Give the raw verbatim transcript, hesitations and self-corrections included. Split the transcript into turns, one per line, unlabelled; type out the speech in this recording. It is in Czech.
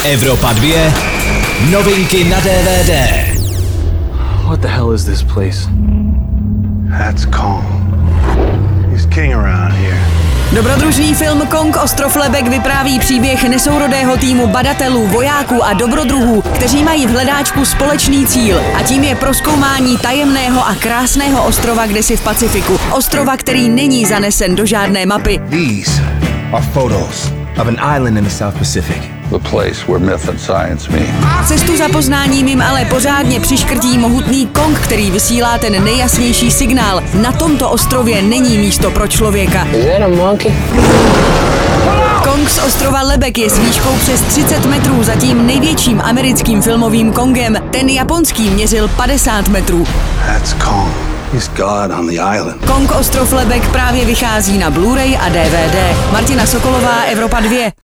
Evropa dva. Novinky na D V D.
What the hell is this place?
That's Kong. He's king around here.
Dobrodružný film Kong ostrov Lebek vypráví příběh nesourodého týmu badatelů, vojáků a dobrodruhů, kteří mají v hledáčku společný cíl a tím je prozkoumání tajemného a krásného ostrova kdesi v Pacifiku. Ostrova, který není zanesen do žádné mapy.
These are photos of an island in the South Pacific.
The place where myth and science meet.
Cestu za poznáním jim ale pořádně přiškrtí mohutný Kong, který vysílá ten nejjasnější signál. Na tomto ostrově není místo pro člověka.
Is that a monkey?
Kong z ostrova Lebek je s výškou přes třicet metrů zatím největším americkým filmovým Kongem. Ten japonský měřil padesát metrů.
That's Kong. He's God on the island.
Kong ostrov Lebek právě vychází na Blu-ray a D V D. Martina Sokolová, Evropa dva.